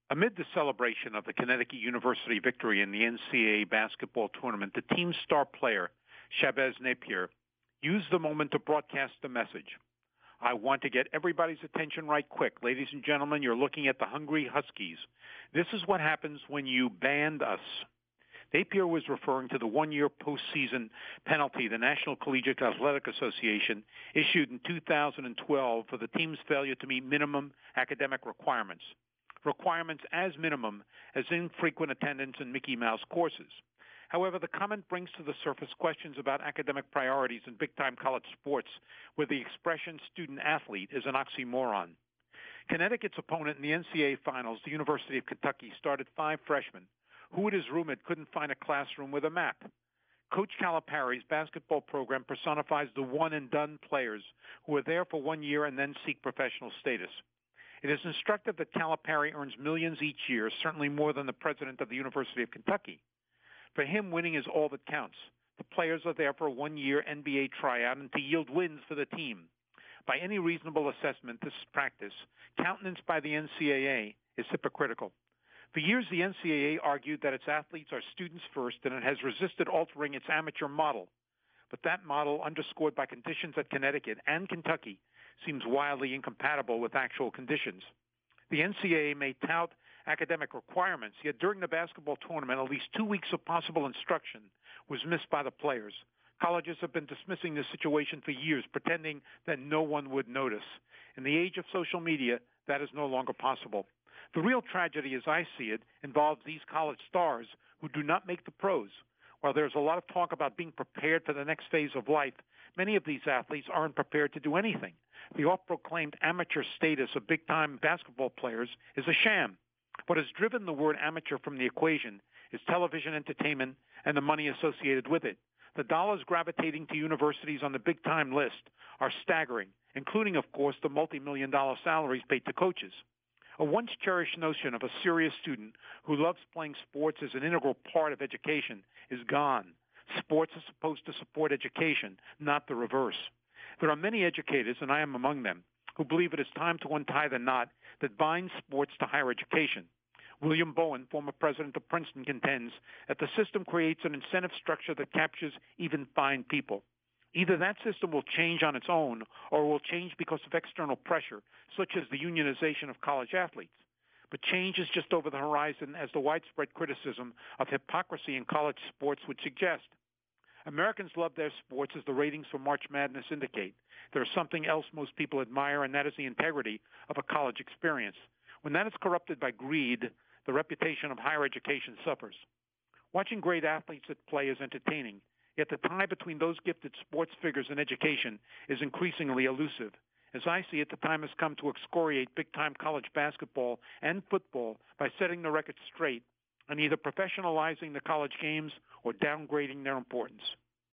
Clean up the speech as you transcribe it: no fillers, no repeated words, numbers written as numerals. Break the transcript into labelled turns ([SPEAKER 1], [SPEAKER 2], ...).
[SPEAKER 1] Amid the celebration of the Connecticut University victory in the NCAA basketball tournament, the team's star player, Shabazz Napier, used the moment to broadcast a message. I want to get everybody's attention right quick. Ladies and gentlemen, you're looking at the Hungry Huskies. This is what happens when you banned us. Napier was referring to the one-year postseason penalty the National Collegiate Athletic Association issued in 2012 for the team's failure to meet minimum academic requirements. Requirements as minimum as infrequent attendance in Mickey Mouse courses. However, the comment brings to the surface questions about academic priorities in big-time college sports, where the expression student-athlete is an oxymoron. Connecticut's opponent in the NCAA Finals, the University of Kentucky, started 5 freshmen who, it is rumored, couldn't find a classroom with a map. Coach Calipari's basketball program personifies the one-and-done players who are there for 1 year and then seek professional status. It is instructive that Calipari earns millions each year, certainly more than the president of the University of Kentucky. For him, winning is all that counts. The players are there for a 1-year NBA tryout and to yield wins for the team. By any reasonable assessment, this practice, countenanced by the NCAA, is hypocritical. For years, the NCAA argued that its athletes are students first, and it has resisted altering its amateur model. But that model, underscored by conditions at Connecticut and Kentucky, seems wildly incompatible with actual conditions. The NCAA may tout academic requirements, yet during the basketball tournament, at least 2 weeks of possible instruction was missed by the players. Colleges have been dismissing this situation for years, pretending that no one would notice. In the age of social media, that is no longer possible. The real tragedy, as I see it, involves these college stars who do not make the pros. While there's a lot of talk about being prepared for the next phase of life, many of these athletes aren't prepared to do anything. The oft-proclaimed amateur status of big-time basketball players is a sham. What has driven the word amateur from the equation is television entertainment and the money associated with it. The dollars gravitating to universities on the big-time list are staggering, including, of course, the multi-million-dollar salaries paid to coaches. A once-cherished notion of a serious student who loves playing sports as an integral part of education is gone. Sports are supposed to support education, not the reverse. There are many educators, and I am among them, who believe it is time to untie the knot that binds sports to higher education. William Bowen, former president of Princeton, contends that the system creates an incentive structure that captures even fine people. Either that system will change on its own or will change because of external pressure, such as the unionization of college athletes. But change is just over the horizon, as the widespread criticism of hypocrisy in college sports would suggest. Americans love their sports, as the ratings for March Madness indicate. There is something else most people admire, and that is the integrity of a college experience. When that is corrupted by greed, the reputation of higher education suffers. Watching great athletes at play is entertaining, yet the tie between those gifted sports figures and education is increasingly elusive. As I see it, the time has come to excoriate big-time college basketball and football by setting the record straight and either professionalizing the college games or downgrading their importance.